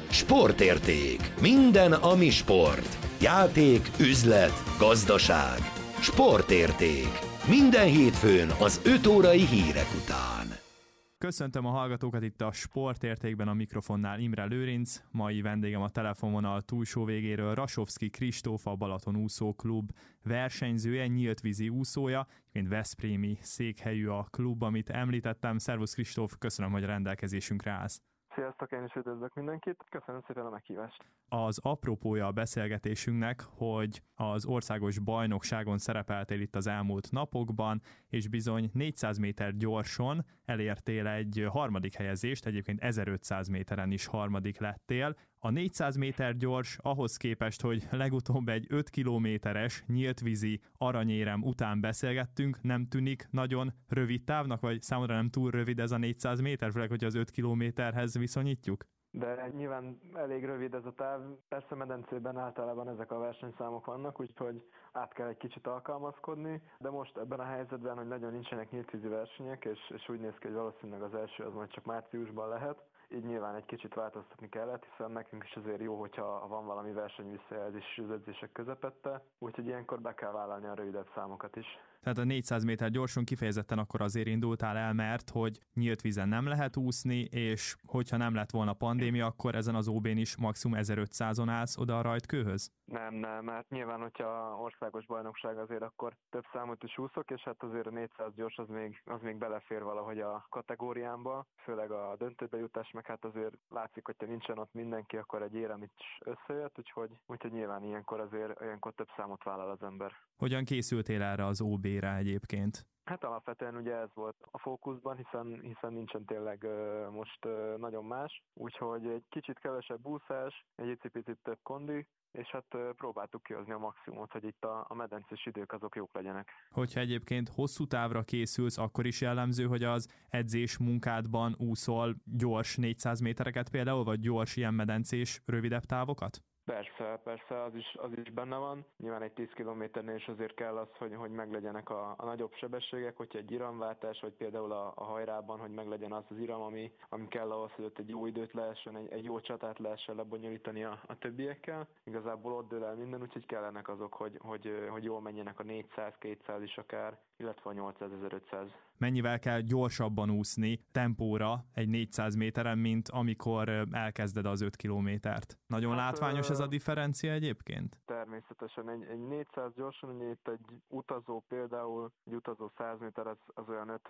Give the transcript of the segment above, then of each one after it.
Sportérték. Minden, ami sport. Játék, üzlet, gazdaság. Sportérték. Minden hétfőn az 5 órai hírek után. Köszöntöm a hallgatókat itt a Sportértékben, a mikrofonnál Imre Lőrinc. Mai vendégem a telefonvonal túlsó végéről Rasovszky Kristóf, a Balaton Úszó Klub versenyzője, nyílt vízi úszója, mint veszprémi székhelyű a klub, amit említettem. Szervusz Kristóf, köszönöm, hogy a rendelkezésünkre állsz. Sziasztok, én is üdvözlök mindenkit, köszönöm szépen a meghívást. Az apropója a beszélgetésünknek, hogy az országos bajnokságon szerepeltél itt az elmúlt napokban, és bizony 400 méter gyorson elértél egy harmadik helyezést, egyébként 1500 méteren is harmadik lettél. A 400 méter gyors ahhoz képest, hogy legutóbb egy 5 kilométeres nyíltvízi aranyérem után beszélgettünk, nem tűnik nagyon rövid távnak, vagy számodra nem túl rövid ez a 400 méter, főleg, hogy az 5 kilométerhez viszonyítjuk? De nyilván elég rövid ez a táv, persze medencében általában ezek a versenyszámok vannak, úgyhogy át kell egy kicsit alkalmazkodni, de most ebben a helyzetben, hogy nagyon nincsenek nyíltvízi versenyek, és úgy néz ki, hogy valószínűleg az első az majd csak márciusban lehet, így nyilván egy kicsit változtatni kellett, hiszen nekünk is azért jó, hogyha van valami verseny visszajelzés az edzések közepette, úgyhogy ilyenkor be kell vállalni a rövidebb számokat is. Tehát a 400 méter gyorsan kifejezetten akkor azért indultál el, mert hogy nyílt vízen nem lehet úszni, és hogyha nem lett volna pandémia, akkor ezen az OB-n is maximum 1500-on állsz oda a rajtkőhöz? Nem, mert nyilván, hogyha országos bajnokság azért, akkor több számot is úszok, és hát azért a 400 gyors az még belefér valahogy a kategóriámba, főleg a döntőbe jutás, meg hát azért látszik, hogyha nincsen ott mindenki, akkor egy érem is összejött, úgyhogy nyilván ilyenkor több számot vállal az ember. Hogyan készültél erre az OB-re egyébként? Hát alapvetően ugye ez volt a fókuszban, hiszen nincsen tényleg most nagyon más, úgyhogy egy kicsit kevesebb úszás, egy icipicit több kondi, és hát próbáltuk kihozni a maximumot, hogy itt a medencés idők azok jók legyenek. Hogyha egyébként hosszú távra készülsz, akkor is jellemző, hogy az edzés munkádban úszol gyors 400 métereket például, vagy gyors ilyen medencés rövidebb távokat? Persze, az is benne van. Nyilván egy 10 kilométernél is azért kell az, hogy meglegyenek a nagyobb sebességek, hogyha egy iramváltás, vagy például a hajrában, hogy meglegyen az iram, ami kell ahhoz, hogy ott egy jó időt lehessen, egy jó csatát lehessen lebonyolítani a többiekkel. Igazából ott dől el minden, úgyhogy kellenek azok, hogy jól menjenek a 400, 200 is akár, illetve a 800, 1500. Mennyivel kell gyorsabban úszni tempóra egy 400 méteren, mint amikor elkezded az 5 kilométert? Nagyon látványos ez a differencia egyébként? Természetesen. Egy 400 gyorsan, ugye itt egy utazó például, egy utazó 100 méter az olyan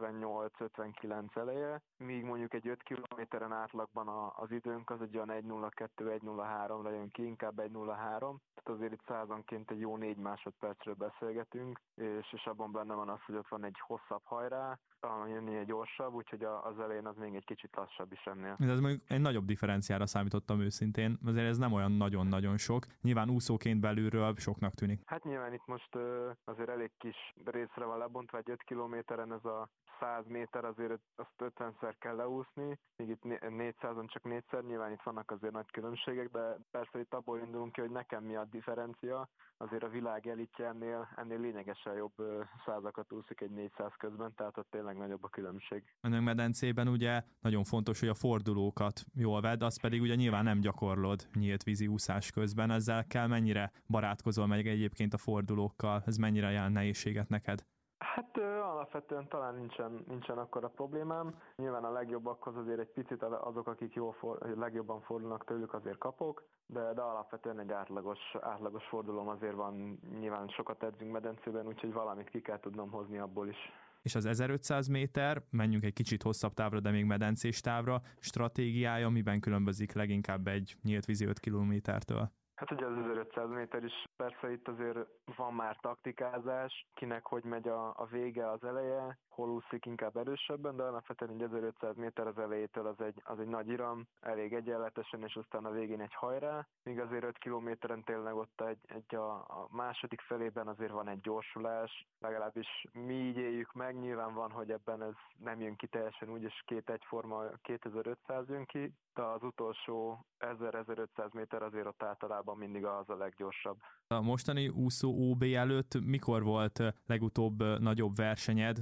58-59 eleje, míg mondjuk egy 5 kilométeren átlagban az időnk az egy olyan 1.02-1.03-ra jön ki, inkább 1.03. Tehát azért itt százanként egy jó 4 másodpercről beszélgetünk, és abban benne van az, hogy ott van egy hosszabb hajrá, jönnie gyorsabb, úgyhogy az elején az még egy kicsit lassabb is ennél. Ez mondjuk egy nagyobb differenciára számítottam őszintén, azért ez nem olyan nagyon-nagyon sok. Nyilván úszóként belülről soknak tűnik. Hát nyilván itt most azért elég kis részre van lebontva, egy 5 kilométeren ez a 100 méter azért azt 50-szer kell leúszni, míg itt 400-on csak 4-szer, nyilván itt vannak azért nagy különbségek, de persze itt abból indulunk ki, hogy nekem mi a differencia, azért a világ elitje ennél lényegesen jobb százakat úszik egy 400 közben, tehát ott tényleg nagyobb a különbség. Önök medencében ugye nagyon fontos, hogy a fordulókat jól vedd, azt pedig ugye nyilván nem gyakorlod nyílt vízi úszás közben, ezzel kell mennyire barátkozol meg egyébként a fordulókkal, ez mennyire jelent nehézséget neked? Hát alapvetően talán nincsen akkora problémám. Nyilván a legjobbakhoz azért egy picit azok, akik legjobban fordulnak, tőlük azért kapok, de alapvetően egy átlagos fordulóm azért van, nyilván sokat edzünk medencében, úgyhogy valamit ki kell tudnom hozni abból is. És az 1500 méter, menjünk egy kicsit hosszabb távra, de még medencés távra, stratégiája miben különbözik leginkább egy nyílt vízi 5 kilométertől? Hát ugye az 1500 méter is, persze itt azért van már taktikázás, kinek hogy megy a vége, az eleje, hol úszik inkább erősebben, de alapvetően egy 1500 méter az elejétől az egy nagy iram, elég egyenletesen, és aztán a végén egy hajrá, míg azért 5 kilométeren tényleg ott a második felében azért van egy gyorsulás, legalábbis mi így éljük meg, nyilván van, hogy ebben ez nem jön ki teljesen úgy, és két egyforma 2500 jön ki, de az utolsó 1000-1500 méter azért ott általában mindig az a leggyorsabb. A mostani úszó OB előtt mikor volt legutóbb nagyobb versenyed? Arra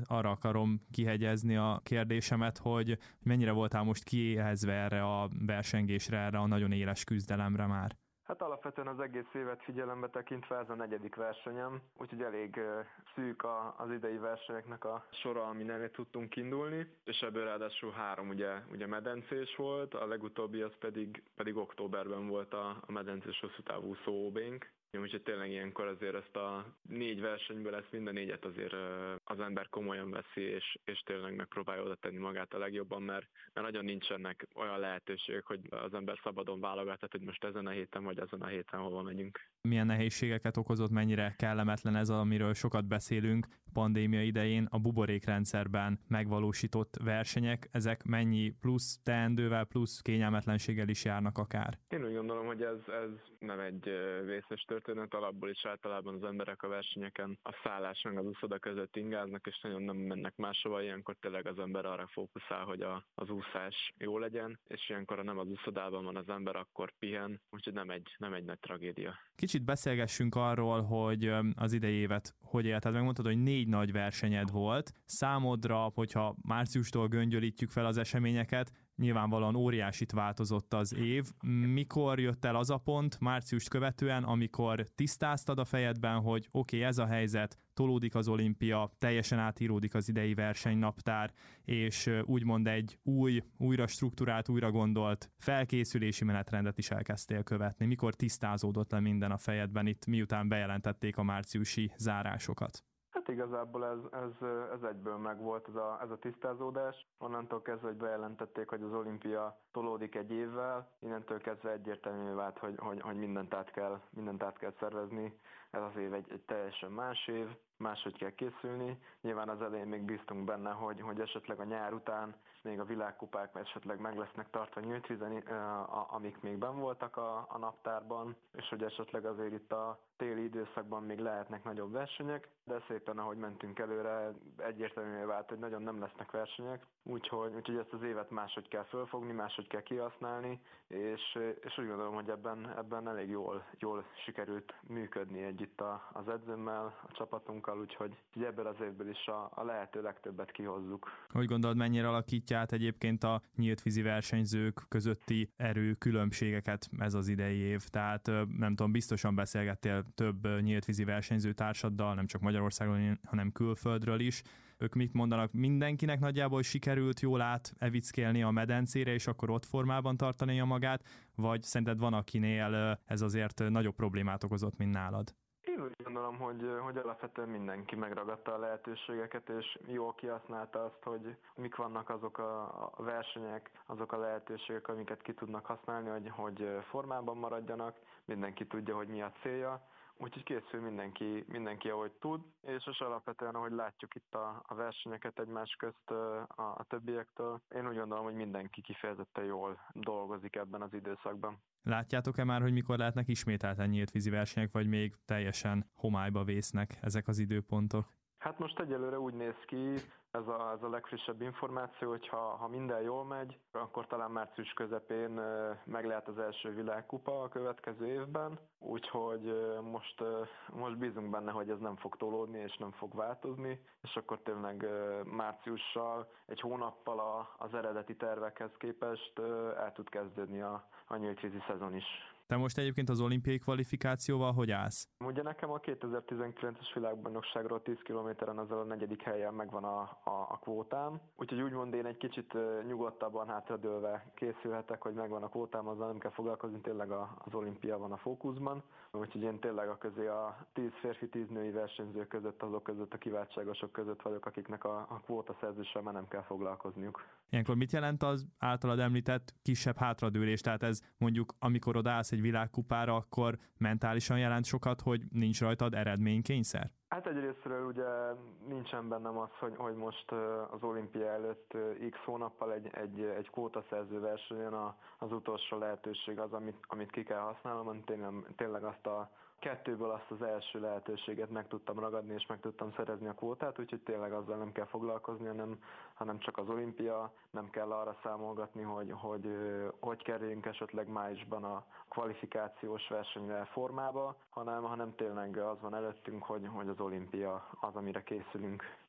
akarom kihegyezni a kérdésemet, hogy mennyire voltál most kiéhezve erre a versengésre, erre a nagyon éles küzdelemre már? Hát alapvetően az egész évet figyelembe tekintve ez a 4. versenyem, úgyhogy elég szűk az idei versenyeknek a sora, amin tudtunk indulni, és ebből ráadásul 3 ugye medencés volt, a legutóbbi az pedig októberben volt a medencés hosszú távú OB-nk. Úgyhogy tényleg ilyenkor azért ezt a 4 versenyből ezt mind a 4-et azért az ember komolyan veszi, és tényleg megpróbálja oda tenni magát a legjobban, mert nagyon nincsenek olyan lehetőségek, hogy az ember szabadon válogat, hogy most ezen a héten vagy ezen a héten hova megyünk. Milyen nehézségeket okozott, mennyire kellemetlen ez, amiről sokat beszélünk pandémia idején, a buborékrendszerben megvalósított versenyek, ezek mennyi plusz teendővel, plusz kényelmetlenséggel is járnak akár? Én úgy gondolom, hogy ez nem egy vészes történet, alapból is általában az emberek a versenyeken a szállás meg az úszoda között ingáznak, és nagyon nem mennek máshova, ilyenkor tényleg az ember arra fókuszál, hogy az úszás jó legyen, és ilyenkor, ha nem az úszodában van az ember, akkor pihen, úgyhogy nem egy nagy tragédia. Kicsit beszélgessünk arról, hogy az idei évet hogy élted. Megmondtad, hogy 4 nagy versenyed volt. Számodra, hogyha márciustól göngyölítjük fel az eseményeket, nyilvánvalóan óriásit változott az év. Mikor jött el az a pont, márciust követően, amikor tisztáztad a fejedben, hogy oké, ez a helyzet, tolódik az olimpia, teljesen átíródik az idei versenynaptár, és úgymond egy újra strukturált, újra gondolt felkészülési menetrendet is elkezdtél követni. Mikor tisztázódott le minden a fejedben itt, miután bejelentették a márciusi zárásokat? Hát igazából ez egyből megvolt ez a tisztázódás. Onnantól kezdve, hogy bejelentették, hogy az olimpia tolódik egy évvel, innentől kezdve egyértelművé vált, hogy mindent át kell szervezni. Ez az év egy teljesen más év, máshogy kell készülni. Nyilván az elején még bíztunk benne, hogy esetleg a nyár után még a világkupák esetleg meg lesznek tartva nyílt vízen, amik még benn voltak a naptárban, és hogy esetleg azért itt a téli időszakban még lehetnek nagyobb versenyek, de szépen ahogy mentünk előre, egyértelműen vált, hogy nagyon nem lesznek versenyek, úgyhogy ezt az évet máshogy kell fölfogni, máshogy kell kihasználni, és úgy gondolom, hogy ebben elég jól sikerült működni együtt az edzőmmel, a csapatunkkal, úgyhogy ebből az évből is a lehető legtöbbet kihozzuk. Hogy gondolod, mennyire alakítja át egyébként a nyíltvízi versenyzők közötti erőkülönbségeket ez az idei év? Tehát nem tudom, biztosan beszélgettél több nyíltvízi versenyző társaddal, nem csak Magyarországon, hanem külföldről is. Ők mit mondanak? Mindenkinek nagyjából sikerült jól átevickélni a medencére, és akkor ott formában tartania magát, vagy szerinted van, akinél ez azért nagyobb problémát okozott, mint nálad? Én úgy gondolom, hogy alapvetően mindenki megragadta a lehetőségeket, és jól kihasználta azt, hogy mik vannak azok a versenyek, azok a lehetőségek, amiket ki tudnak használni, hogy formában maradjanak, mindenki tudja, hogy mi a célja. Úgyhogy készül mindenki ahogy tud, és alapvetően, ahogy látjuk itt a versenyeket egymás közt a többiektől, én úgy gondolom, hogy mindenki kifejezetten jól dolgozik ebben az időszakban. Látjátok-e már, hogy mikor lehetnek ismételten nyílt vízi versenyek, vagy még teljesen homályba vésznek ezek az időpontok? Hát most egyelőre úgy néz ki, ez a legfrissebb információ, hogy ha minden jól megy, akkor talán március közepén meg lehet az első világkupa a következő évben, úgyhogy most bízunk benne, hogy ez nem fog tolódni és nem fog változni, és akkor tényleg márciussal, egy hónappal az eredeti tervekhez képest el tud kezdődni a nyíltvízi szezon is. Te most egyébként az olimpiai kvalifikációval hogy állsz? Ugye nekem a 2019-es világbajnokságról 10 kilométeren azzal a 4. helyen megvan a kvótám, úgyhogy úgymond én egy kicsit nyugodtabban hátradőlve készülhetek, hogy megvan a kvótám, azzal nem kell foglalkozni, tényleg az olimpia van a fókuszban, úgyhogy én tényleg a 10 férfi, 10 női versenyző között, azok között, a kiváltságosok között vagyok, akiknek a kvóta szerzéssel már nem kell foglalkozniuk. Ilyenkor mit jelent az általad említett kisebb hátradőlés? Tehát ez mondjuk, amikor odaállsz egy világkupára, akkor mentálisan jelent sokat, hogy nincs rajtad eredménykényszer? Hát egyrésztről ugye nincsen bennem az, hogy most az olimpia előtt x hónappal egy kvótaszerző versenyen az utolsó lehetőség az, amit ki kell használnom, tényleg azt a kettőből azt az első lehetőséget meg tudtam ragadni, és meg tudtam szerezni a kvótát, úgyhogy tényleg azzal nem kell foglalkozni, hanem csak az olimpia, nem kell arra számolgatni, hogy kerüljünk esetleg májusban a kvalifikációs versenyre formába, hanem tényleg az van előttünk, hogy az olimpia az, amire készülünk.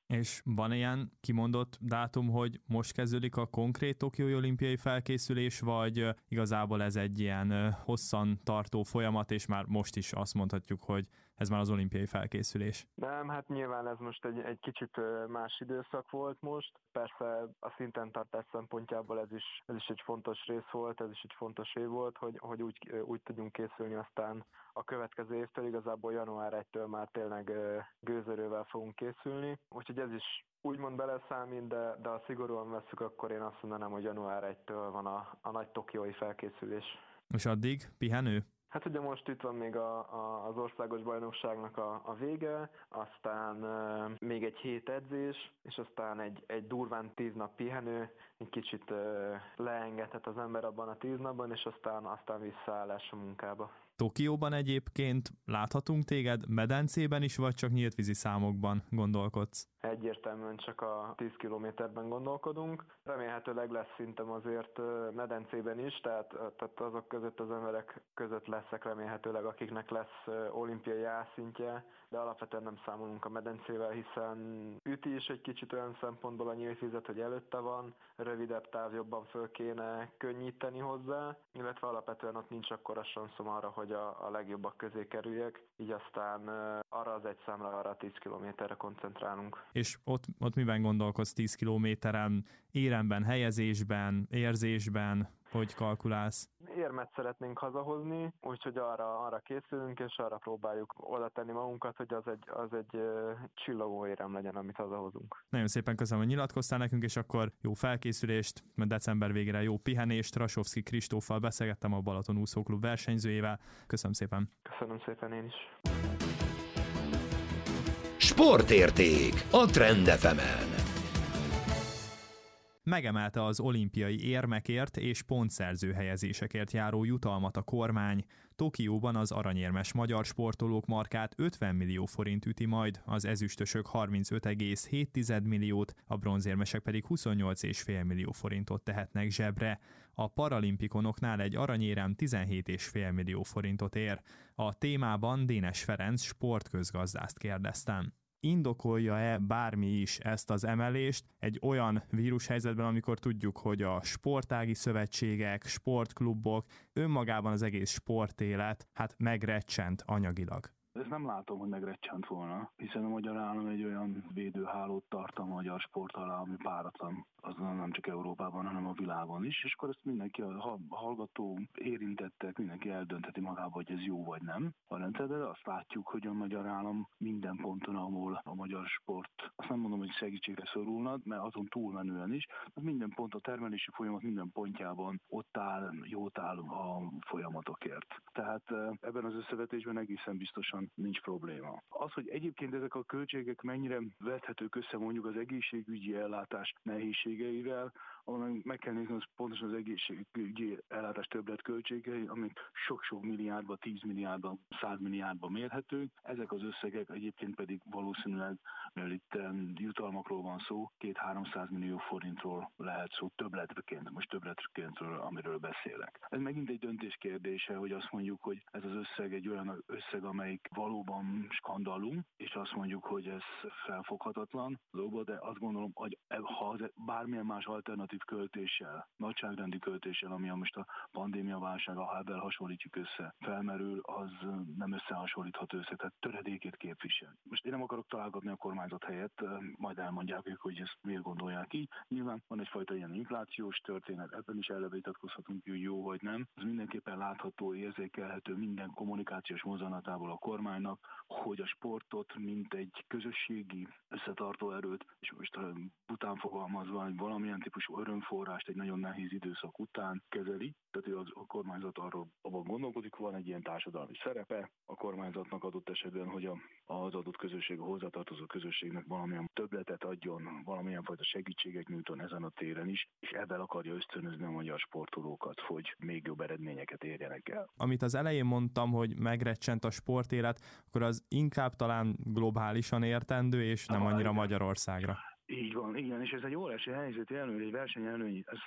És van ilyen kimondott dátum, hogy most kezdődik a konkrét tokiói olimpiai felkészülés, vagy igazából ez egy ilyen hosszan tartó folyamat, és már most is azt mondhatjuk, hogy ez már az olimpiai felkészülés? Nem, hát nyilván ez most egy kicsit más időszak volt most. Persze a szinten tartás szempontjából ez is egy fontos rész volt, ez is egy fontos év volt, hogy úgy tudjunk készülni aztán a következő évtől, igazából január 1-től már tényleg gőzerővel fogunk készülni. Úgyhogy ez is úgymond beleszámít, de ha szigorúan vesszük, akkor én azt mondanám, hogy január 1-től van a nagy tokiói felkészülés. És addig pihenő? Hát ugye most itt van még az országos bajnokságnak a vége, aztán még egy hét edzés, és aztán egy durván 10 nap pihenő, egy kicsit leengedhet az ember abban a 10 napban, és aztán visszaállás a munkába. Tokióban egyébként láthatunk téged medencében is, vagy csak nyíltvízi számokban gondolkodsz? Egyértelműen csak a 10 kilométerben gondolkodunk. Remélhetőleg lesz szintem azért medencében is, tehát azok között az emberek között leszek remélhetőleg, akiknek lesz olimpiai álszintje, de alapvetően nem számolunk a medencével, hiszen üti is egy kicsit olyan szempontból a nyíltvizet, hogy előtte van, rövidebb táv, jobban föl kéne könnyíteni hozzá, illetve alapvetően ott nincs akkora sanszom arra, hogy a legjobbak közé kerüljek, így aztán arra az egy számra, arra a 10 kilométerre koncentrálunk. És ott miben gondolkodsz 10 kilométeren, éremben, helyezésben, érzésben, hogy kalkulálsz? Érmet szeretnénk hazahozni, úgyhogy arra készülünk, és arra próbáljuk oda tenni magunkat, hogy az egy csillogó érem legyen, amit hazahozunk. Nagyon szépen köszönöm, hogy nyilatkoztál nekünk, és akkor jó felkészülést, december végére jó pihenést. Rasovszky Kristóffal beszélgettem, a Balaton úszóklub versenyzőjével. Köszönöm szépen. Köszönöm szépen én is. Sportérték a Trend FM-en. Megemelte az olimpiai érmekért és pontszerző helyezésekért járó jutalmat a kormány. Tokióban az aranyérmes magyar sportolók markát 50 millió forint üti majd, az ezüstösök 35,7 milliót, a bronzérmesek pedig 28,5 millió forintot tehetnek zsebre. A paralimpikonoknál egy aranyérem 17,5 millió forintot ér. A témában Dénes Ferenc sportközgazdászt kérdeztem. Indokolja-e bármi is ezt az emelést egy olyan vírushelyzetben, amikor tudjuk, hogy a sportági szövetségek, sportklubok, önmagában az egész sportélet megrecsent anyagilag? Ezt nem látom, hogy megrecsent volna, hiszen a magyar állam egy olyan védőhálót tart a magyar sport alá, ami páratlan, az nem csak Európában, hanem a világon is, és akkor ezt mindenki, a hallgató, érintettek, mindenki eldöntheti magába, hogy ez jó vagy nem. De azt látjuk, hogy a magyar állam minden ponton, ahol a magyar sport, azt nem mondom, hogy segítségre szorulna, mert azon túlmenően is, minden pont, a termelési folyamat minden pontjában ott áll, jót áll a folyamatokért. Tehát ebben az összevetésben egészen biztosan nincs probléma. Az, hogy egyébként ezek a költségek mennyire vethetők össze mondjuk az egészségügyi ellátás nehézségeivel, ahol meg kell nézni, az pontosan az egészségügyi ellátás többletköltségei, amik sok-sok milliárdba, 10 milliárdba, 100 milliárdba mérhetők. Ezek az összegek egyébként pedig valószínűleg, mivel itt jutalmakról van szó, 200-300 millió forintról lehet szó többletkéntről, amiről beszélek. Ez megint egy döntés kérdése, hogy azt mondjuk, hogy ez az összeg egy olyan összeg, amelyik valóban skandalum, és azt mondjuk, hogy ez felfoghatatlan, de azt gondolom, hogy ha bármilyen más alternatív költéssel, nagyságrendi költéssel, ami most a pandémia válság, ha ebben hasonlítjuk össze, felmerül, az nem összehasonlítható össze, tehát töredékét képvisel. Most én nem akarok találgatni a kormányzat helyett, majd elmondják ők, hogy ezt miért gondolják így. Nyilván van egyfajta ilyen inflációs történet, ebben is eleve vitatkozhatunk, hogy jó vagy nem. Ez mindenképpen látható, érzékelhető minden kommunikációs mozzanatából a kormánynak, hogy a sportot, mint egy közösségi összetartó erőt, és most után fogalmazva, hogy valamilyen típusú örömforrást egy nagyon nehéz időszak után kezeli. Tehát a kormányzat arról abban gondolkodik, van egy ilyen társadalmi szerepe a kormányzatnak adott esetben, hogy az adott közösség, a hozzátartozó közösségnek valamilyen többletet adjon, valamilyen fajta segítséget nyújton ezen a téren is, és ebben akarja ösztönözni a magyar sportolókat, hogy még jobb eredményeket érjenek el. Amit az elején mondtam, hogy megrecsent a sportélet, akkor az inkább talán globálisan értendő, és nem annyira Magyarországra. Így van, igen, és ez egy óriási helyzeti előny, egy versenyelőny, ez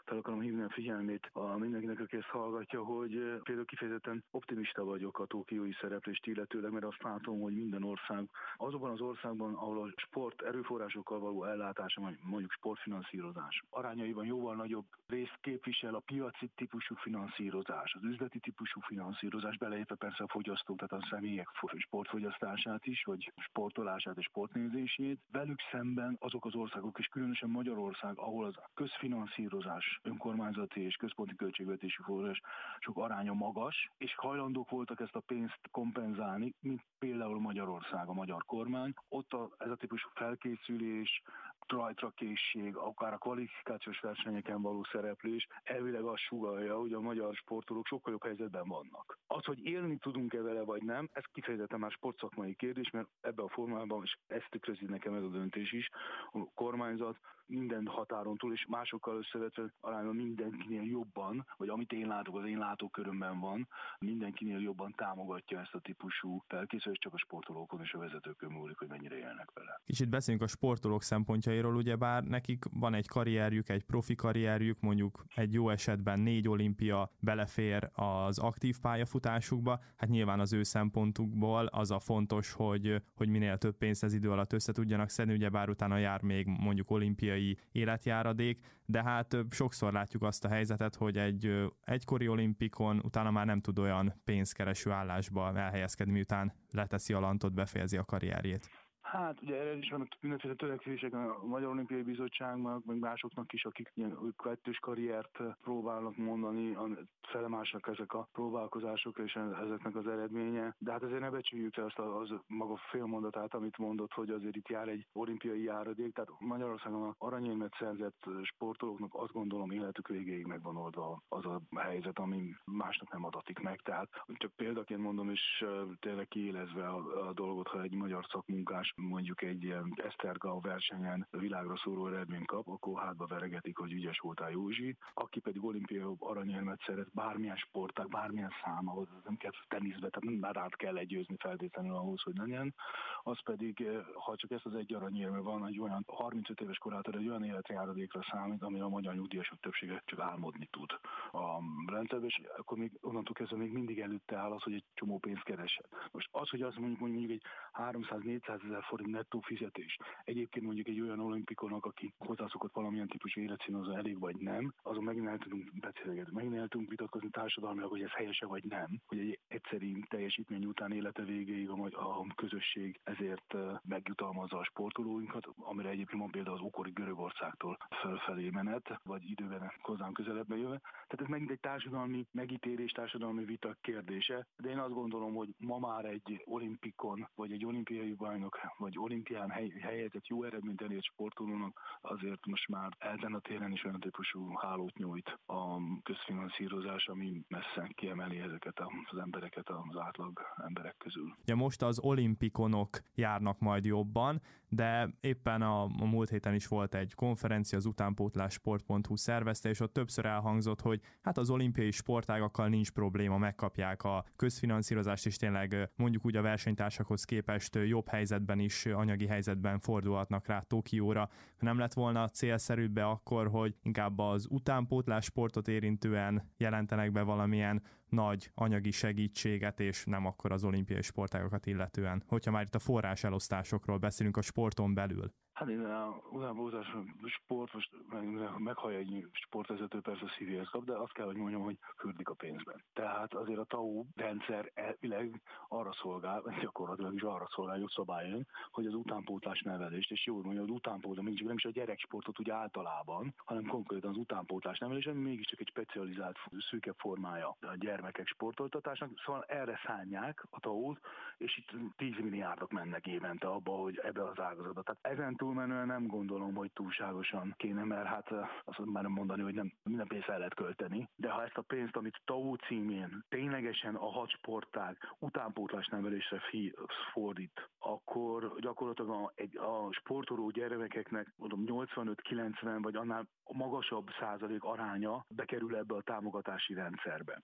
fel akarom hívni a figyelmét mindenkinek, aki ezt hallgatja, hogy például kifejezetten optimista vagyok a tokiói szereplést illetőleg, mert azt látom, hogy minden ország, azokban az országban, ahol a sport erőforrásokkal való ellátása, mondjuk sportfinanszírozás arányaiban jóval nagyobb részt képvisel a piaci típusú finanszírozás, az üzleti típusú finanszírozás, beleértve persze a fogyasztók, tehát a személyek sportfogyasztását is, vagy sportolását és sportnézését. Velük szemben azok az országok, és különösen Magyarország, ahol az közfinanszírozás, önkormányzati és központi költségvetési források aránya magas, és hajlandók voltak ezt a pénzt kompenzálni, mint például Magyarország, a magyar kormány. Ott ez a típusú felkészülés, rajtra készség, akár a kvalifikációs versenyeken való szereplés elvileg azt sugallja, hogy a magyar sportolók sokkal jobb helyzetben vannak. Az, hogy élni tudunk-e vele vagy nem, ez kifejezetten már sportszakmai kérdés, mert ebben a formában, és ezt tükrözi nekem ez a döntés is, a kormányzat minden határon túl, és másokkal összevetve arányban mindenkinél jobban, vagy amit én látok, az én látókörömben van, mindenkinél jobban támogatja ezt a típusú felkészülést, csak a sportolókon és a vezetőkön múlik, hogy mennyire élnek vele. Kicsit beszéljünk a sportolók szempontjairól, ugyebár nekik van egy karrierjük, egy profi karrierjük, mondjuk egy jó esetben 4 olimpia belefér az aktív pályafutásukba, hát nyilván az ő szempontukból az a fontos, hogy minél több pénzt ez idő alatt össze tudjanak szedni, ugyebár utána jár még mondjuk olimpiai életjáradék, de hát sokszor látjuk azt a helyzetet, hogy egy egykori olimpikon utána már nem tud olyan pénzkereső állásba elhelyezkedni, miután leteszi a lantot, befejezi a karrierjét. Hát ugye erre is vannak mindenféle törekvések a Magyar Olimpiai Bizottságnak, meg másoknak is, akik ilyen kettős karriert próbálnak mondani, felemásnak ezek a próbálkozások és ezeknek az eredménye. De hát azért ne becsüljük el azt az maga félmondatát, amit mondott, hogy azért itt jár egy olimpiai járadék. Tehát Magyarországon aranyérmet szerzett sportolóknak azt gondolom életük végéig megvan oldva az a helyzet, ami másnak nem adatik meg. Tehát csak példaként mondom, és tényleg kiélezve a dolgot, ha egy magyar szakmunkás mondjuk egy ilyen Esztergom versenyen világra szóró eredményt kap, akkor hátba veregetik, hogy ügyes voltál Józsi. Aki pedig olimpiai aranyérmet szeret, bármilyen sportág, bármilyen szám, ahhoz nem kell teniszbe, tehát nem át kell legyőzni feltétlenül ahhoz, hogy legyen. Az pedig, ha csak ezt az egy aranyérme van, egy olyan 35 éves korától egy olyan életjáradékra számít, amire a magyar nyugdíjasok többsége csak álmodni tud a rendszerben, és akkor még onnantól kezdve még mindig előtte áll az, hogy egy csomó pénzt keresett. Most az, hogy azt mondjuk egy 300-400 ezer forint nettó fizetés. Egyébként mondjuk egy olyan olimpikonnak, aki hozzászokott valamilyen típusú életszínvonalhoz elég vagy nem, azon megint el tudunk beszélgetni, megint el tudunk vitatkozni társadalmilag, hogy ez helyese vagy nem, hogy egy egyszerű teljesítmény után élete végéig a közösség ezért megjutalmazza a sportolóinkat, amire egyébként van például az ókori Görögországtól fölfelé menet, vagy időben hozzánk közelebbre jöve. Tehát ez megint egy társadalmi megítélés, társadalmi vita kérdése, de én azt gondolom, hogy ma már egy olimpikon, vagy egy olimpiai bajnok, vagy olimpián helyezett jó eredményt elért sportolónak azért most már ezen a téren is olyan típusú hálót nyújt a közfinanszírozás, ami messze kiemeli ezeket az embereket az átlag emberek közül. Ja, most az olimpikonok járnak majd jobban, de éppen a múlt héten is volt egy konferencia, az utánpótlássport.hu szervezte, és ott többször elhangzott, hogy hát az olimpiai sportágakkal nincs probléma, megkapják a közfinanszírozást, és tényleg mondjuk úgy a versenytársakhoz képest jobb helyzetben is, anyagi helyzetben fordulhatnak rá Tokióra. Nem lett volna célszerűbb akkor, hogy inkább az utánpótlássportot érintően jelentenek be valamilyen nagy anyagi segítséget, és nem akkor az olimpiai sportágakat illetően, hogyha már itt a forráselosztásokról beszélünk a sporton belül. Hát én utánpótlás sport, most meghallja egy sportvezető, persze a szívéhez kap, de azt kell, hogy mondjam, hogy fürdik a pénzben. Tehát azért a TAO rendszer elvileg arra szolgál, gyakorlatilag is arra szolgál jogszabályon, hogy az utánpótlás nevelést, és jól mondja, az utánpótlás, nem is a gyereksportot úgy általában, hanem konkrétan az utánpótlás nevelés, ami mégiscsak egy specializált, szűkebb formája a gyermekek sportoltatásnak, szóval erre szánják a TAO-t, és itt 10 milliárdok mennek évente abba, hogy ebbe az ágazatba. Tehát ezen túlmenően nem gondolom, hogy túlságosan kéne, mert hát azt már nem mondani, hogy nem minden pénzt el lehet költeni, de ha ezt a pénzt, amit TAO címén ténylegesen a 6 sportág utánpótlás nevelésre fordít, akkor gyakorlatilag a sportoló gyermekeknek mondom 85-90 vagy annál magasabb százalék aránya bekerül ebbe a támogatási rendszerbe. Hát még a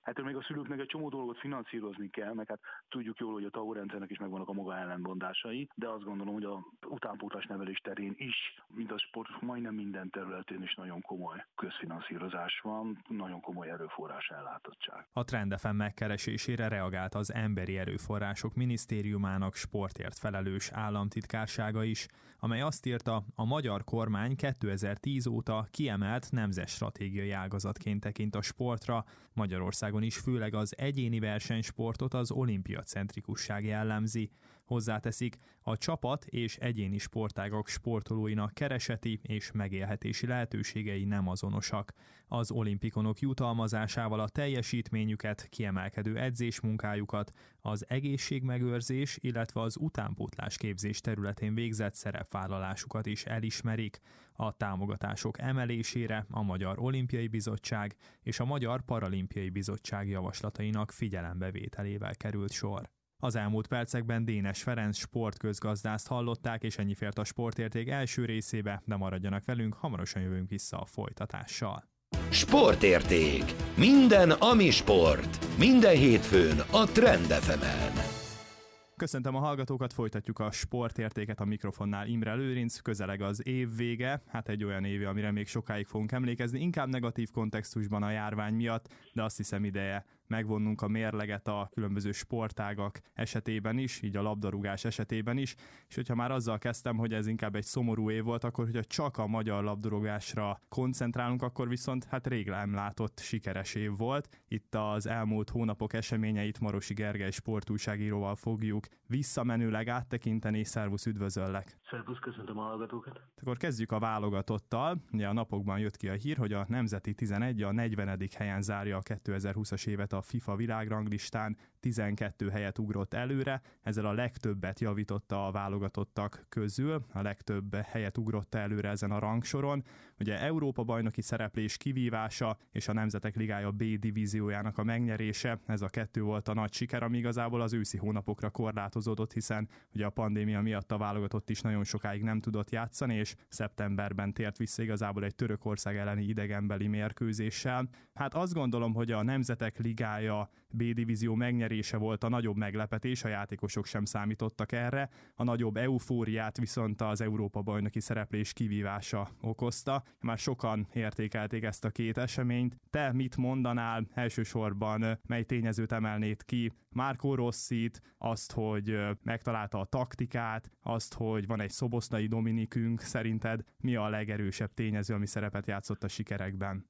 szülőknek egy csomó dolgot finanszírozni kell, meg hát tudjuk jól, hogy a TAO rendszernek is megvannak a maga ellentmondásai, de azt gondolom, hogy a utánpótlás nevelés terén is, mint a sport majdnem minden területén is nagyon komoly közfinanszírozás van, nagyon komoly erőforrás ellátottság. A Trend FM megkeresésére reagált az Emberi Erőforrások Minisztériumának sportért felelős államtitkársága is, amely azt írta, a magyar kormány 2010 óta kiemelt nemzetstratégiai ágazatként tekint a sportra, Magyarországon is főleg az egyéni versenysportot az olimpiacentrikusság jellemzi. Hozzáteszik, a csapat és egyéni sportágak sportolóinak kereseti és megélhetési lehetőségei nem azonosak. Az olimpikonok jutalmazásával a teljesítményüket, kiemelkedő edzésmunkájukat, az egészségmegőrzés, illetve az utánpótlás képzés területén végzett szerepvállalásukat is elismerik. A támogatások emelésére a Magyar Olimpiai Bizottság és a Magyar Paralimpiai Bizottság javaslatainak figyelembevételével került sor. Az elmúlt percekben Dénes Ferenc sportközgazdászt hallották, és ennyi fért a Sportérték első részébe, de maradjanak velünk, hamarosan jövünk vissza a folytatással. Sportérték. Minden, ami sport. Minden hétfőn a Trend FM-en. Köszöntöm a hallgatókat, folytatjuk a Sportértéket, a mikrofonnál Imre Lőrinc, közeleg az év vége, hát egy olyan év, amire még sokáig fogunk emlékezni, inkább negatív kontextusban a járvány miatt, de azt hiszem ideje megvonnunk a mérleget a különböző sportágak esetében is, így a labdarúgás esetében is, és hogyha már azzal kezdtem, hogy ez inkább egy szomorú év volt, akkor hogyha csak a magyar labdarúgásra koncentrálunk, akkor viszont hát rég nem látott sikeres év volt. Itt az elmúlt hónapok eseményeit Marosi Gergely sportújságíróval fogjuk visszamenőleg áttekinteni. Szervusz, üdvözöllek! Szervusz, köszöntöm a hallgatókat! Akkor kezdjük a válogatottal. Ugye a napokban jött ki a hír, hogy a Nemzeti 11 a 40. helyen zárja a 2020-as évet a FIFA világranglistán, 12 helyet ugrott előre, ezzel a legtöbbet javította a válogatottak közül, a legtöbb helyet ugrott előre ezen a rangsoron. Ugye Európa-bajnoki szereplés kivívása és a Nemzetek Ligája B divíziójának a megnyerése, ez a kettő volt a nagy siker, ami igazából az őszi hónapokra korlátozódott, hiszen ugye a pandémia miatt a válogatott is nagyon sokáig nem tudott játszani, és szeptemberben tért vissza igazából egy Törökország elleni idegenbeli mérkőzéssel. Hát azt gondolom, hogy a Nemzetek Ligája B divízió megnyerése volt a nagyobb meglepetés, a játékosok sem számítottak erre, a nagyobb eufóriát viszont az Európa-bajnoki szereplés kivívása okozta. Már sokan értékelték ezt a két eseményt. Te mit mondanál, elsősorban mely tényezőt emelnéd ki? Marco Rossit, azt, hogy megtalálta a taktikát, azt, hogy van egy Szoboszlai Dominikünk, szerinted mi a legerősebb tényező, ami szerepet játszott a sikerekben?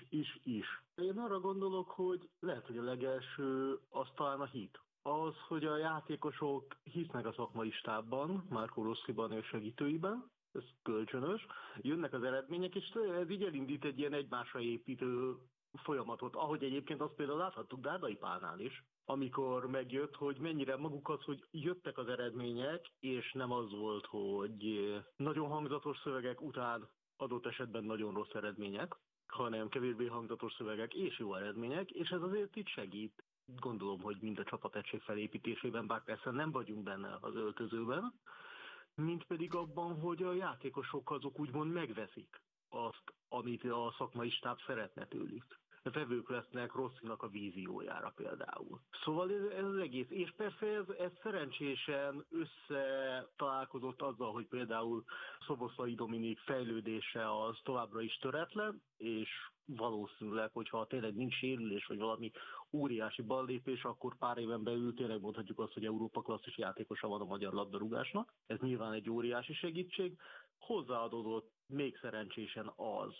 Is. Én arra gondolok, hogy lehet, hogy a legelső az talán a hit. Az, hogy a játékosok hisznek a szakmai stábban, Marco Rossiban és segítőiben, ez kölcsönös, jönnek az eredmények, és ez így elindít egy ilyen egymásra építő folyamatot, ahogy egyébként azt például láthattuk Dárdai Pálnál is, amikor megjött, hogy mennyire maguk az, hogy jöttek az eredmények, és nem az volt, hogy nagyon hangzatos szövegek után adott esetben nagyon rossz eredmények, hanem kevésbé hangzatos szövegek és jó eredmények, és ez azért itt segít. Gondolom, hogy mind a csapategység felépítésében, bár persze nem vagyunk benne az öltözőben, mint pedig abban, hogy a játékosok azok úgymond megveszik azt, amit a szakmai stáb szeretne tőlük. Vevők lesznek Rossinak a víziójára például. Szóval ez az egész. És persze ez szerencsésen összetalálkozott azzal, hogy például Szoboszlai Dominik fejlődése az továbbra is töretlen, és valószínűleg, hogyha tényleg nincs sérülés, vagy valami óriási ballépés, akkor pár éven belül tényleg mondhatjuk azt, hogy Európa klasszis játékosa van a magyar labdarúgásnak. Ez nyilván egy óriási segítség. Hozzáadódott még szerencsésen az,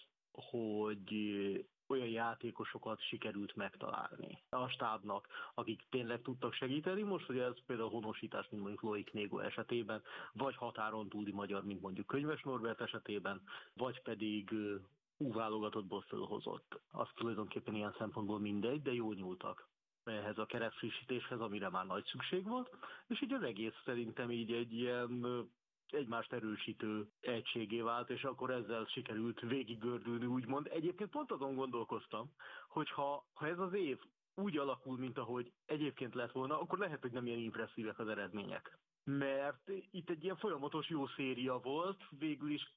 hogy olyan játékosokat sikerült megtalálni a stábnak, akik tényleg tudtak segíteni. Most, hogy ez például honosítás, mint mondjuk Loic Négo esetében, vagy határon túli magyar, mint mondjuk Könyves Norbert esetében, vagy pedig válogatott fölhozott. Az tulajdonképpen ilyen szempontból mindegy, de jól nyúltak ehhez a keretfrissítéshez, amire már nagy szükség volt, és így az egész szerintem így egy ilyen egymást erősítő egységé vált, és akkor ezzel sikerült végiggördülni, úgymond. Egyébként pont azon gondolkoztam, hogy ha ez az év úgy alakul, mint ahogy egyébként lett volna, akkor lehet, hogy nem ilyen impresszívek az eredmények. Mert itt egy ilyen folyamatos jó széria volt, végül is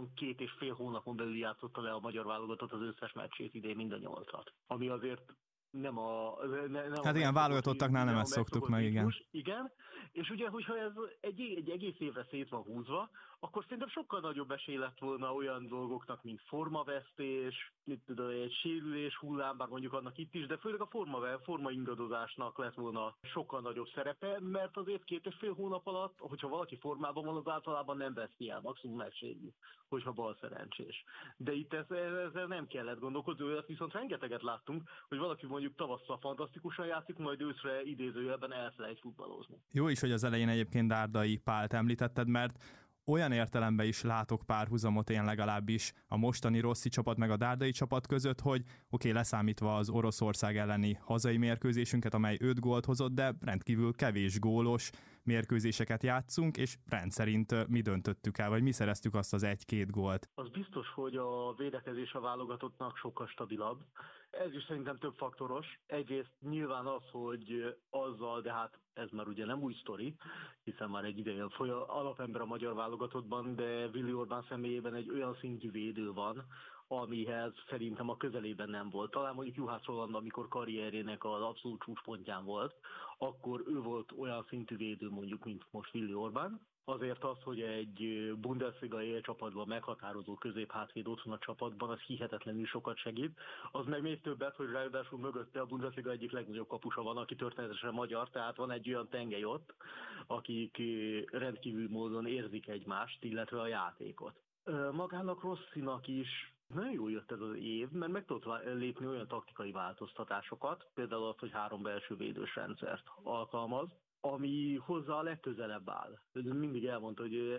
2,5 hónapon belül játszotta le a magyar válogatott az összes meccsét idén, mind a 8-at. Ami azért Hát igen, válogatottaknál nem ezt szoktuk meg, igen. Igen, és ugye, hogyha ez egy egész évre szét van húzva, akkor szerintem sokkal nagyobb esély lett volna olyan dolgoknak, mint formavesztés, egy sérülés hullám, bár mondjuk annak itt is, de főleg a forma ingadozásnak lett volna sokkal nagyobb szerepe, mert azért 2,5 hónap alatt, hogyha valaki formában van, az általában nem veszi el, maximum megsérül, hogyha bal szerencsés. De itt ezzel nem kellett gondolkodni, olyat viszont rengeteget láttunk, hogy valaki mondjuk tavasszal fantasztikusan játszik, majd őszre idézőjelben elfelejt futballozni. Jó is, hogy az elején egyébként Dárdai Pált említetted, mert olyan értelemben is látok párhuzamot én legalábbis a mostani Rossi csapat meg a Dárdai csapat között, hogy oké, leszámítva az Oroszország elleni hazai mérkőzésünket, amely 5 gólt hozott, de rendkívül kevés gólos mérkőzéseket játszunk, és rendszerint mi döntöttük el, vagy mi szereztük azt az 1-2 gólt. Az biztos, hogy a védekezés a válogatottnak sokkal stabilabb. Ez is szerintem több faktoros. Egyrészt nyilván az, hogy azzal, de hát ez már ugye nem új sztori, hiszen már egy ideje alapember a magyar válogatottban, de Willi Orbán személyében egy olyan szintű védő van, amihez szerintem a közelében nem volt. Talán mondjuk Juhász Roland, amikor karrierjének az abszolút csúcspontján volt, akkor ő volt olyan szintű védő mondjuk, mint most Willi Orbán. Azért az, hogy egy Bundesliga élcsapatban meghatározó középhátvéd ott van a csapatban, az hihetetlenül sokat segít. Az meg még többet, hogy ráadásul mögötte a Bundesliga egyik legnagyobb kapusa van, aki történetesen magyar, tehát van egy olyan tengely ott, akik rendkívül módon érzik egymást, illetve a játékot. Magának Rossinak is nagyon jól jött ez az év, mert meg tudott lépni olyan taktikai változtatásokat, például az, hogy 3 belső védős rendszert alkalmaz, ami hozzá a legközelebb áll. Mindig elmondta, hogy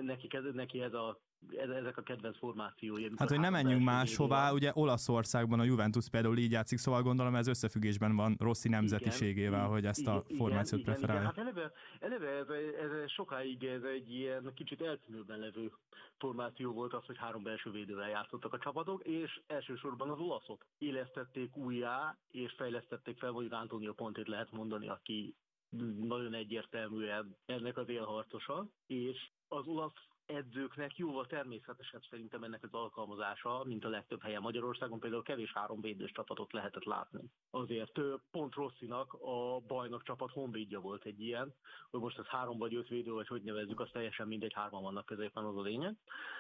neki ezek a kedvenc formációi. Hát, hogy nem menjünk máshová, ugye Olaszországban a Juventus például így játszik, szóval gondolom ez összefüggésben van Rossi nemzetiségével, hogy ezt a formációt preferálja. Hát eleve ez sokáig ez egy ilyen kicsit eltűnőben levő formáció volt az, hogy 3 belső védővel játszottak a csapatok, és elsősorban az olaszok élesztették újjá, és fejlesztették fel, vagy Antonio Contét lehet mondani, aki nagyon egyértelműen ennek az élharcosa, és az olasz edzőknek jóval természetesebb szerintem ennek az alkalmazása, mint a legtöbb helyen Magyarországon, például kevés 3 védős csapatot lehetett látni. Azért pont Rossinak a bajnok csapat honvédja volt egy ilyen, hogy most ez 3 vagy 5 védő, vagy hogy nevezzük, az teljesen mindegy, 3 vannak középen, az a lényeg.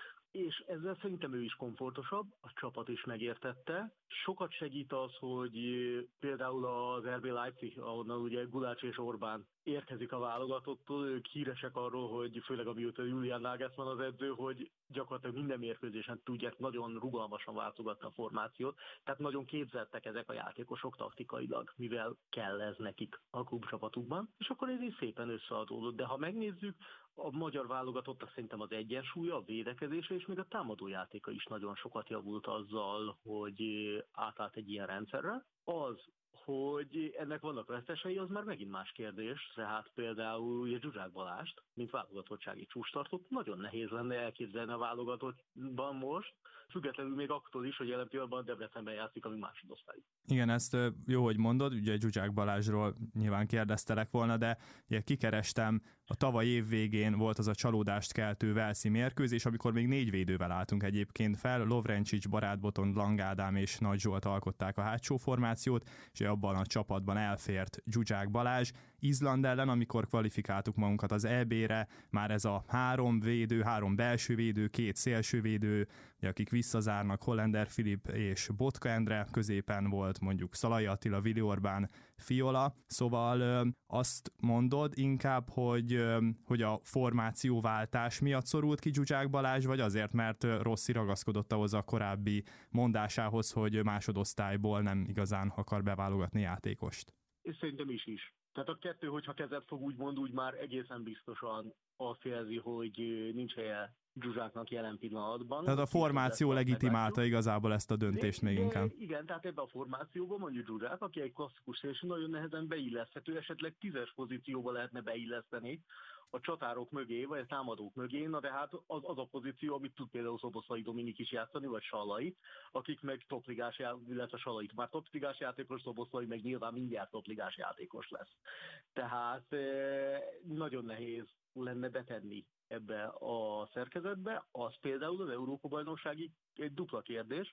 És ezzel szerintem ő is komfortosabb, a csapat is megértette. Sokat segít az, hogy például az RB Leipzig, ahonnan ugye Gulácsi és Orbán érkezik a válogatottól, ők híresek arról, hogy főleg amióta Julian Nagelsmann az edző, hogy gyakorlatilag minden mérkőzésen tudják nagyon rugalmasan váltogatni a formációt, tehát nagyon képzettek ezek a játékosok taktikailag, mivel kell ez nekik a klubcsapatukban, és akkor ez így szépen összeadódott. De ha megnézzük, a magyar válogatottak szerintem az egyensúlya, a védekezése és még a támadójátéka is nagyon sokat javult azzal, hogy átállt egy ilyen rendszerre. Az, hogy ennek vannak vesztesei, az már megint más kérdés. Tehát például ugye Zsuzsák Balást, mint válogatottsági csúcstartót, nagyon nehéz lenne elképzelni a válogatottban most, függetlenül még attól is, hogy jelen pillanatban Debrecenben játszik, ami másodosztály. Igen, ezt jó, hogy mondod, ugye Zsuzsák Balázsról nyilván kérdeztelek volna, de ugye kikerestem, a tavaly év végén volt az a csalódást keltő velszi mérkőzés, amikor még 4 védővel álltunk egyébként fel, Lovrencsics, Barát Botond, Lang Ádám és Nagy Zsolt alkották a hátsó formációt, és abban a csapatban elfért Zsuzsák Balázs. Izland ellen, amikor kvalifikáltuk magunkat az EB-re, már ez a 3 védő, 3 belső védő, 2 szélső védő, akik visszazárnak, Hollander Filip és Botka Endre, középen volt mondjuk Szalai Attila, Willi Orbán, Fiola, szóval azt mondod inkább, hogy a formációváltás miatt szorult ki Zsuzsák Balázs, vagy azért, mert Rossi ragaszkodott ahhoz a korábbi mondásához, hogy másodosztályból nem igazán akar beválogatni játékost? És szerintem is. Tehát a kettő, hogyha kezet fog úgy már egészen biztosan azt jelzi, hogy nincs helye Zsuzsáknak jelen pillanatban. Tehát a formáció legitimálta igazából ezt a döntést még inkább. Igen, tehát ebben a formációban mondjuk Zsuzsák, aki egy klasszikus szélső, nagyon nehezen beilleszthető, esetleg 10-es pozícióba lehetne beilleszteni a csatárok mögé, vagy a támadók mögé, na de hát az a pozíció, amit tud például Szoboszlai Dominik is játszani, vagy Sallai, akik meg topligás, illetve Sallait már topligás játékos, Szoboszlai meg nyilván mindjárt topligás játékos lesz. Tehát nagyon nehéz lenne betenni ebbe a szerkezetbe, az például az Európa-bajnoksági egy dupla kérdés,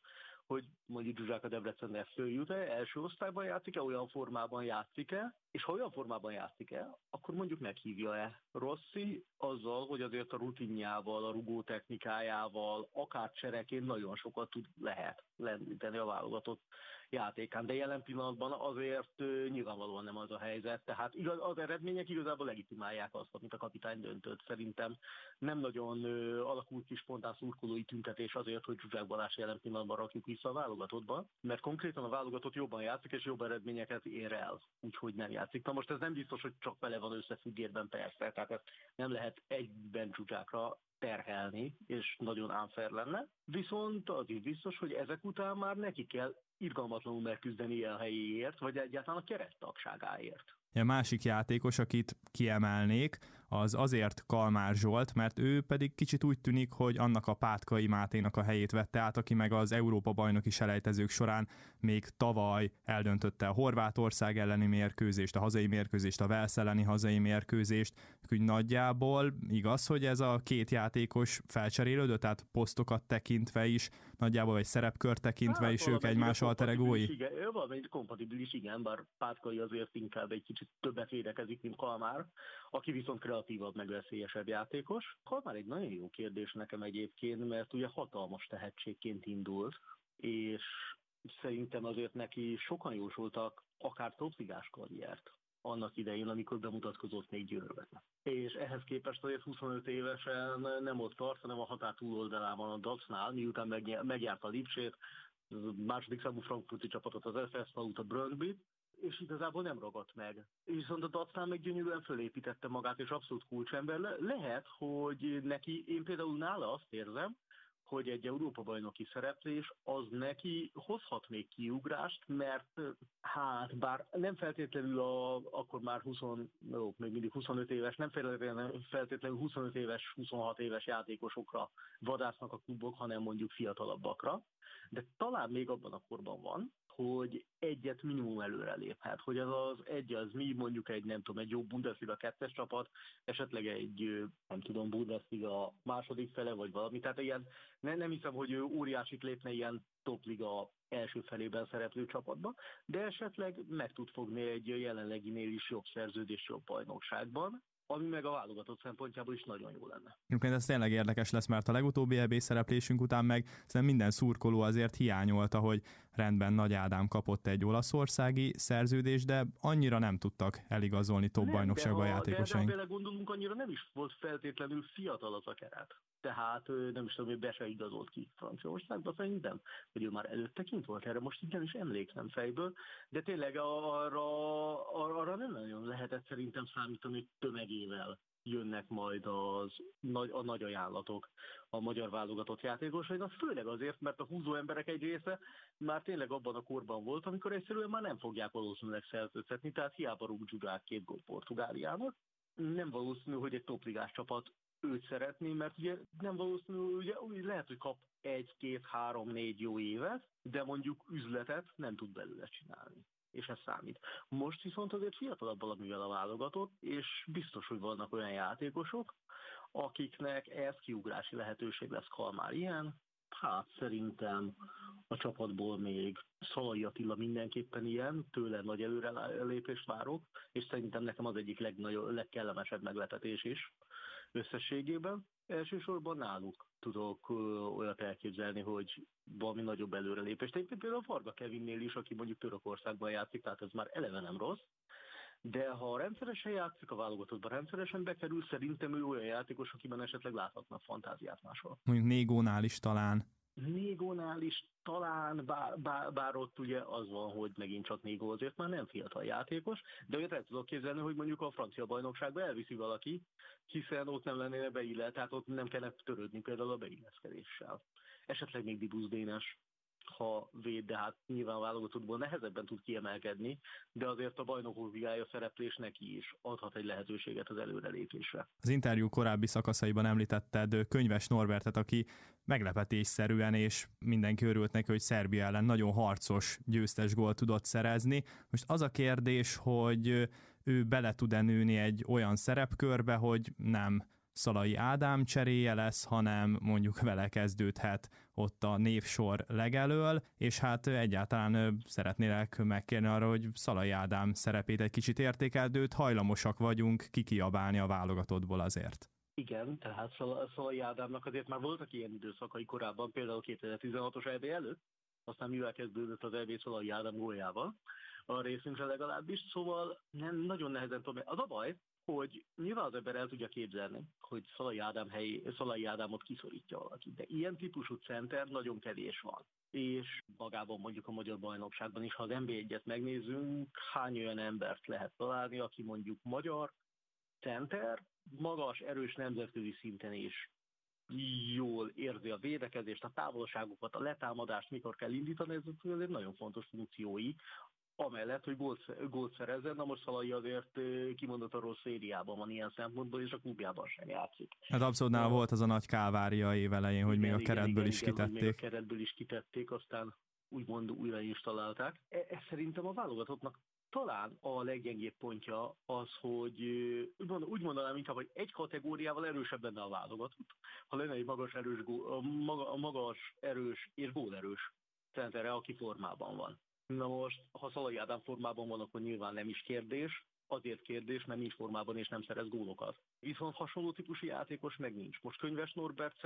hogy mondjuk Zsuzsák Debrecennél följut-e, első osztályban játszik-e, olyan formában játszik-e, és ha olyan formában játszik-e, akkor mondjuk meghívja-e Rossi azzal, hogy azért a rutinjával, a rugó technikájával, akár csereként nagyon sokat lehet lendíteni a válogatott játékán. De jelen pillanatban azért nyilvánvalóan nem az a helyzet. Tehát az eredmények igazából legitimálják azt, amit a kapitány döntött. Szerintem nem nagyon alakult ki spontán szurkolói tüntetés azért, hogy Zsuzsák Balázs jelen pillanatban rakjuk vissza a válogatottba, mert konkrétan a válogatott jobban játszik és jobb eredményeket ér el, úgyhogy nem játszik. Na most ez nem biztos, hogy csak vele van összefüggésben, persze, tehát ezt nem lehet egyben Zsuzsákra terhelni, és nagyon unfair lenne. Viszont az is biztos, hogy ezek után már neki kell irgalmatlanul megküzdeni a helyéért, vagy egyáltalán a kerettagságáért. A másik játékos, akit kiemelnék, az azért Kalmár Zsolt, mert ő pedig kicsit úgy tűnik, hogy annak a Pátkai Máténak a helyét vette át, aki meg az Európa-bajnoki selejtezők során még tavaly eldöntötte a Horvátország elleni mérkőzést, a hazai mérkőzést, a Wales elleni hazai mérkőzést. Úgy nagyjából igaz, hogy ez a két játékos felcserélődött, tehát posztokat tekintve is, nagyjából vagy szerepkört tekintve is ők egymás alter egói? Igen, valamelyik kompatibilis, igen, bár Pátkai azért inkább egy kicsit többet védekezik, mint Kalmár, aki viszont kreatívabb, meg veszélyesebb játékos. Kalmár egy nagyon jó kérdés nekem egyébként, mert ugye hatalmas tehetségként indult, és szerintem azért neki sokan jósoltak akár topligás karriert annak idején, amikor bemutatkozott még Győrben. És ehhez képest azért 25 évesen nem ott tart, hanem a határ túloldalában a Dacnál, miután megjárt a Lipcsét, második számú frankfurti csapatot, az FS Valut, a Brøndbyt, és igazából nem ragadt meg. Viszont a Dacnál meg gyönyörűen fölépítette magát, és abszolút kulcsember. Lehet, hogy neki, én például nála azt érzem, hogy egy Európa-bajnoki szereplés az neki hozhat még kiugrást, mert hát bár nem feltétlenül akkor már még mindig 25 éves, nem feltétlenül 25 éves, 26 éves játékosokra vadásznak a klubok, hanem mondjuk fiatalabbakra, de talán még abban a korban van, hogy egyet minimum előre léphet, hogy az egy az mi mondjuk egy jó Bundesliga 2-es csapat, esetleg egy Bundesliga második fele, vagy valami. Tehát ilyen, nem hiszem, hogy ő óriásit lépne ilyen topliga első felében szereplő csapatba, de esetleg meg tud fogni egy jelenleginél is jobb szerződés jobb bajnokságban, ami meg a válogatott szempontjából is nagyon jó lenne. Ez tényleg érdekes lesz, mert a legutóbbi EB szereplésünk után meg szerintem minden szurkoló azért hiányolta, hogy rendben Nagy Ádám kapott egy olaszországi szerződést, de annyira nem tudtak eligazolni top bajnokságba a játékosaink. De ha belegondolunk, annyira nem is volt feltétlenül fiatal az a keret. Tehát nem is tudom, hogy be se igazolt ki Franciaországba szerintem, hogy ő már előtte kint volt, erre most így nem is emlékszem fejből, de tényleg arra nem nagyon lehetett szerintem számítani, hogy tömegével jönnek majd a nagy ajánlatok a magyar válogatott játékosainak, főleg azért, mert a húzó emberek egy része már tényleg abban a korban volt, amikor egyszerűen már nem fogják valószínűleg szerződtetni, tehát hiába rúg Zsuzsák 2 gólt Portugáliának. Nem valószínű, hogy egy topligás csapat őt szeretné, mert ugye nem valószínű, ugye lehet, hogy kap 1, 2, 3, 4 jó évet, de mondjuk üzletet nem tud belőle csinálni. És ez számít. Most viszont azért fiatalabb valamivel a válogatott, és biztos, hogy vannak olyan játékosok, akiknek ez kiugrási lehetőség lesz. Kalmár ilyen. Hát szerintem a csapatból még Szalai Attila mindenképpen ilyen, tőle nagy előrelépést várok, és szerintem nekem az egyik legkellemesebb meglepetés is összességében. Elsősorban náluk tudok olyat elképzelni, hogy valami nagyobb előrelépést. Egyébként például a Varga Kevinnél is, aki mondjuk Törökországban játszik, tehát ez már eleve nem rossz. De ha rendszeresen játszik, a válogatottban rendszeresen bekerül, szerintem ő olyan játékos, akiben esetleg láthatnak fantáziát máshol. Mondjuk Négónál is talán. Négónál is talán, bár ott ugye az van, hogy megint csak Négó azért már nem fiatal játékos, de olyat el tudok képzelni, hogy mondjuk a francia bajnokságba elviszi valaki, hiszen ott nem lennéne beilleszkedés, tehát ott nem kellene törődni például a beilleszkedéssel. Esetleg még Dibusz Dénes, ha véd, de hát nyilván válogatottból nehezebben tud kiemelkedni, de azért a bajnokok ligája szereplés neki is adhat egy lehetőséget az előrelépésre. Az interjú korábbi szakaszaiban említetted Könyves Norbertet, aki meglepetésszerűen, és mindenki örült neki, hogy Szerbia ellen nagyon harcos győztes gólt tudott szerezni. Most az a kérdés, hogy ő bele tud-e nőni egy olyan szerepkörbe, hogy nem Szalai Ádám cseréje lesz, hanem mondjuk vele kezdődhet ott a névsor legelől, és hát egyáltalán szeretnélek megkérni arra, hogy Szalai Ádám szerepét egy kicsit értékeld, őt hajlamosak vagyunk kikiabálni a válogatottból azért. Igen, tehát Szalai Ádámnak azért már voltak ilyen időszakai korábban, például 2016-os EB előtt, aztán mivel kezdődött az EB Szalai Ádám góljával, a részünkre legalábbis, szóval nem, nagyon nehezen tudom. Az a baj, hogy nyilván az ember el tudja képzelni, hogy Szalai Ádámot kiszorítja valaki, de ilyen típusú center nagyon kevés van. És magában mondjuk a magyar bajnokságban is, ha az NB1-et megnézzünk, hány olyan embert lehet találni, aki mondjuk magyar center, magas, erős nemzetközi szinten is jól érzi a védekezést, a távolságokat, a letámadást, mikor kell indítani, ez azért nagyon fontos funkciói, amellett, hogy gólt szerezzen, na most Szalai azért kimondottan rossz szériában van ilyen szempontból, és a klubjában sem játszik. Hát abszolút volt az a nagy kávária évelején, hogy még a keretből is kitették. Még a keretből is kitették, aztán úgymond újra installálták. Ez szerintem a válogatottnak talán a leggyengébb pontja az, hogy úgy mondanám inkább, hogy egy kategóriával erősebb lenne a válogatott, ha lenne egy magas, erős és gólerős centere, aki formában van. Na most, ha Szalai Ádám formában van, akkor nyilván nem is kérdés, azért kérdés, mert nincs formában és nem szerez gólokat. Viszont hasonló típusú játékos meg nincs. Most Könyves Norbert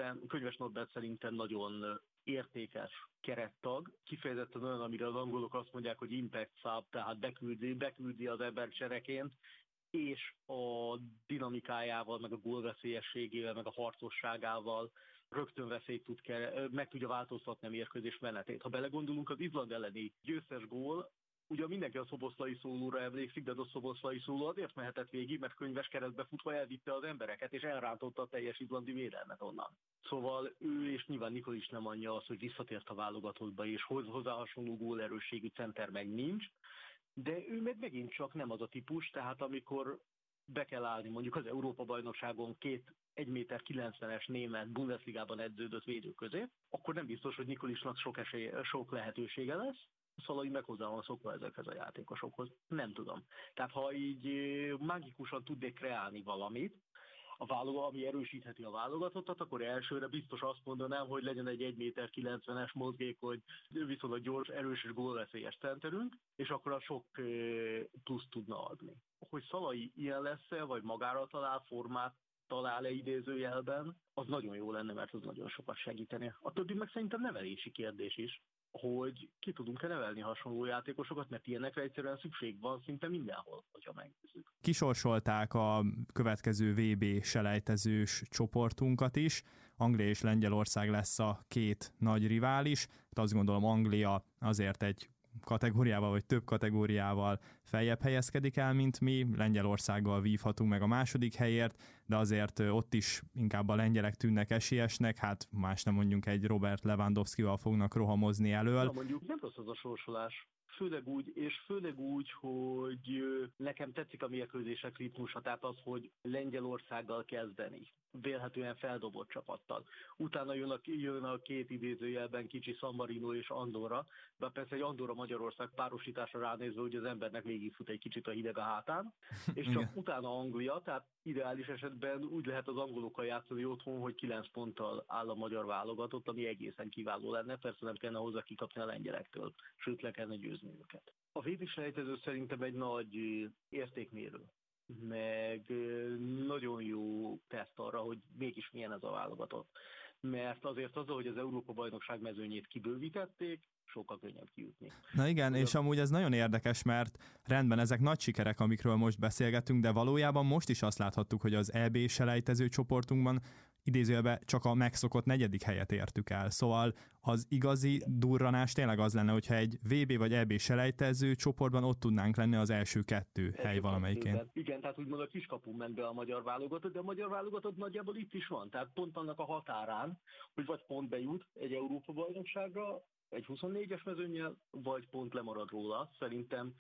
szerintem nagyon értékes kerettag, kifejezetten olyan, amire az angolok azt mondják, hogy impact sub, tehát beküldi az ember csereként, és a dinamikájával, meg a gólveszélyességével, meg a harcosságával rögtön meg tudja változtatni a mérkőzés menetét. Ha belegondolunk, az Izland elleni győztes gól, ugye mindenki a Szoboszlai szólóra emlékszik, de a Szoboszlai szóló azért mehetett végig, mert Könyves keresztbe futva elvitte az embereket, és elrántotta a teljes izlandi védelmet onnan. Szóval ő és nyilván Nikolić nem anyja az, hogy visszatért a válogatottba, és hozzá hasonló gólerősségű center meg nincs, de ő meg megint csak nem az a típus, tehát amikor be kell állni mondjuk az Európa-bajnokságon 1,90 m német Bundesligában edződött védő közé, akkor nem biztos, hogy Nikolićnak sok lehetősége lesz. Szalai meg hozzá van szokva ezekhez a játékosokhoz. Nem tudom. Tehát ha így mágikusan tudnék kreálni valamit, ami erősítheti a válogatottat, akkor elsőre biztos azt mondanám, hogy legyen egy 1,90 m mozgékony, viszonylag gyors, erős és gólveszélyes centerünk, és akkor a sok plusz tudna adni. Hogy Szalai ilyen lesz-e, vagy magára talál-e idézőjelben, az nagyon jó lenne, mert az nagyon sokat segíteni. A többi meg szerintem nevelési kérdés is, hogy ki tudunk-e nevelni hasonló játékosokat, mert ilyenekre egyszerűen szükség van szinte mindenhol, hogyha megnézzük. Kisorsolták a következő VB selejtezős csoportunkat is. Anglia és Lengyelország lesz a két nagy rivális. Azt gondolom, Anglia azért egy kategóriával vagy több kategóriával feljebb helyezkedik el, mint mi. Lengyelországgal vívhatunk meg a második helyért, de azért ott is inkább a lengyelek tűnnek esélyesnek, hát más nem mondjunk, egy Robert Lewandowskival fognak rohamozni elől. Na mondjuk nem rossz az a sorsolás. Főleg úgy, hogy nekem tetszik a mérkőzések ritmusa, tehát az, hogy Lengyelországgal kezdeni, vélhetően feldobott csapattal. Utána jön a két idézőjelben kicsi San Marino és Andorra, de persze egy Andorra-Magyarország párosításra ránézve, hogy az embernek végigfut egy kicsit a hideg a hátán, és csak utána Anglia, tehát ideális esetben úgy lehet az angolokkal játszani otthon, hogy 9 ponttal áll a magyar válogatott, ami egészen kiváló lenne, persze nem kellene hozzá kikapni a lengyelektől, sőt le kellene győzni őket. A VB-selejtező szerintem egy nagy értékmérő, meg nagyon jó teszt arra, hogy mégis milyen ez a válogatott. Mert azért azzal, hogy az Európa-bajnokság mezőnyét kibővítették, sokkal könnyebb kijutni. Na igen, és amúgy ez nagyon érdekes, mert rendben ezek nagy sikerek, amikről most beszélgetünk, de valójában most is azt láthattuk, hogy az EB selejtező csoportunkban idézőjelben csak a megszokott 4. helyet értük el. Szóval az igazi durranás tényleg az lenne, hogyha egy VB vagy EB selejtező csoportban ott tudnánk lenni az első 2 hely valamelyikén. Igen, tehát úgymond a kiskapun ment be a magyar válogatott, de a magyar válogatott nagyjából itt is van. Tehát pont annak a határán, hogy vagy pont bejut egy Európa-bajnokságra, egy 24-es mezőnnyel, vagy pont lemarad róla. Szerintem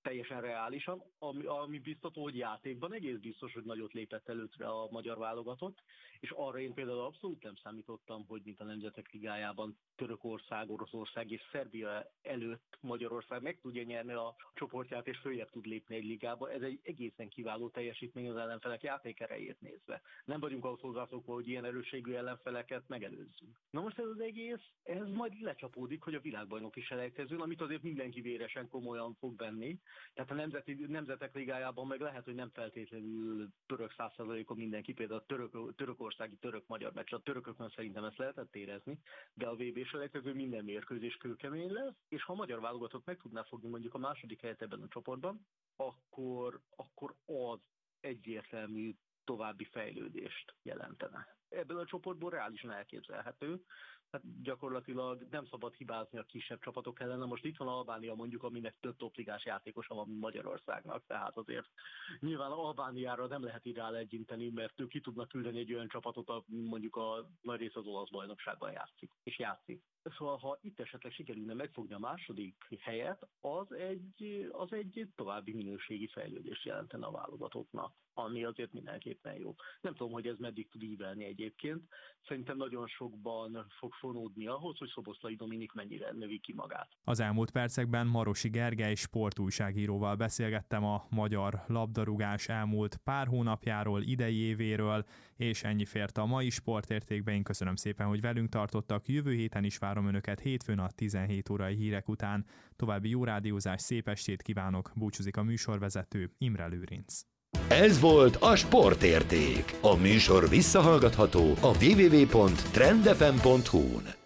teljesen reálisan, ami biztató, hogy játékban egész biztos, hogy nagyot lépett előtre a magyar válogatott, és arra én például abszolút nem számítottam, hogy mint a Nemzetek Ligájában Törökország, Oroszország és Szerbia előtt Magyarország meg tudja nyerni a csoportját, és följebb tud lépni egy ligába. Ez egy egészen kiváló teljesítmény az ellenfelek játékerejét nézve. Nem vagyunk ahhoz hozzászokva, hogy ilyen erősségű ellenfeleket megelőzzünk. Na most ez az egész, ez majd lecsapódik, hogy a világbajnoki selejtezőn, amit azért mindenki véresen komolyan fog venni. Tehát a Nemzetek Ligájában meg lehet, hogy nem feltétlenül török 100%-on mindenki, például a törökországi török-magyar meccs, a törökökön szerintem ezt lehetett érezni, de a VB-selejtező minden mérkőzés kőkemény lesz, és ha a magyar válogatott meg tudná fogni mondjuk a második helyet ebben a csoportban, akkor az egyértelmű további fejlődést jelentene. Ebből a csoportból reálisan elképzelhető, hát gyakorlatilag nem szabad hibázni a kisebb csapatok ellen. Most itt van Albánia mondjuk, aminek több topligás játékosa van Magyarországnak, tehát azért nyilván Albániára nem lehet így legyinteni, mert ők ki tudnak küldeni egy olyan csapatot, mondjuk a nagy rész az olasz bajnokságban játszik. Szóval, ha itt esetleg sikerülne megfogni a második helyet, az egy további minőségi fejlődést jelentene a válogatottnak, ami azért mindenképpen jó. Nem tudom, hogy ez meddig tud ívelni egyébként. Szerintem nagyon sokban fog fonódni ahhoz, hogy Szoboszlai Dominik mennyire növi ki magát. Az elmúlt percekben Marosi Gergely sportújságíróval beszélgettem a magyar labdarúgás elmúlt pár hónapjáról, idei évéről, és ennyi fért a mai Sportértékbe. Én köszönöm szépen, hogy velünk tartottak. Jövő héten is várom önöket hétfőn a 17 órai hírek után. További jó rádiózás, szép estét kívánok, búcsúzik a műsorvezető Imre Lőrinc. Ez volt a Sportérték. A műsor visszahallgatható a www.trendfm.hu-n.